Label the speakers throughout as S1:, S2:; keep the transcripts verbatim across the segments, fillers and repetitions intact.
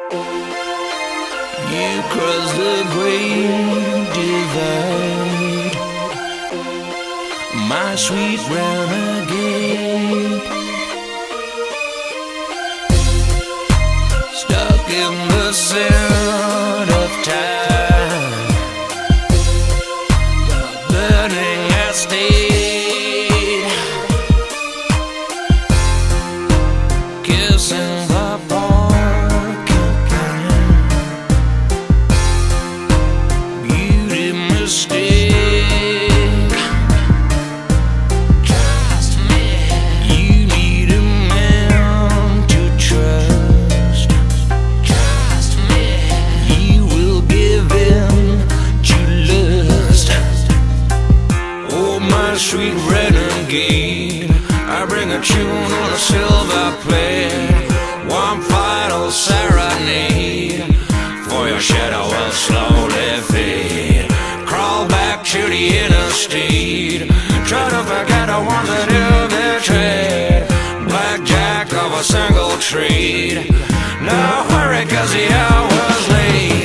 S1: You cross the great divide, my sweet renegade. Stuck in the sand of time, the burning estate, kissing the porcupine, beauty mistake. Trust me, you need a man to trust. Trust me, you will give in to lust. Oh, my sweet renegade, I bring a tune on a silver plate, one final serenade, for your shadow will slowly fade. Crawl back to the interstate, try to forget the ones that you betrayed. Blackjack of a single trade, no hurry cause the hour's late.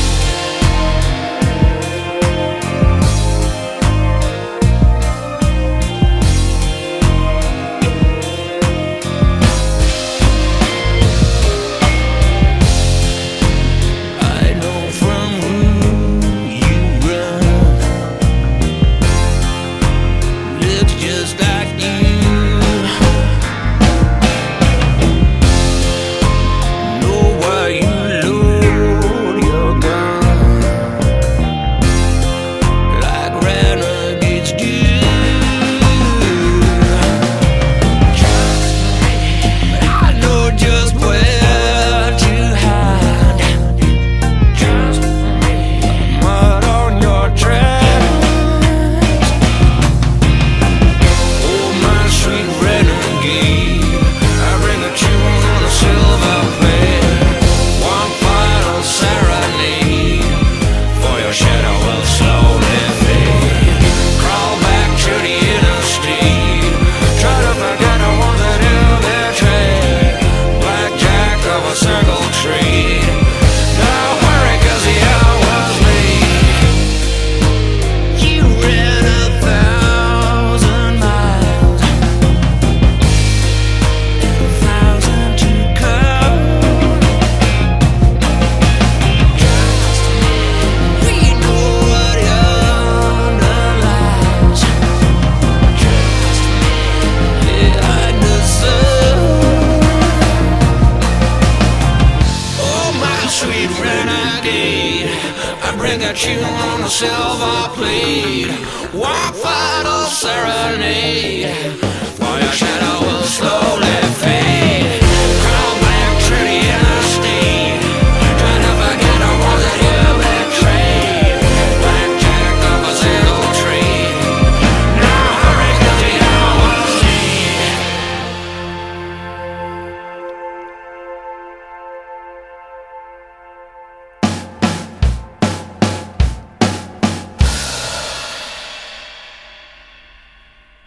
S1: I bring a tune on a silver plate, one final serenade, for your shadow will slow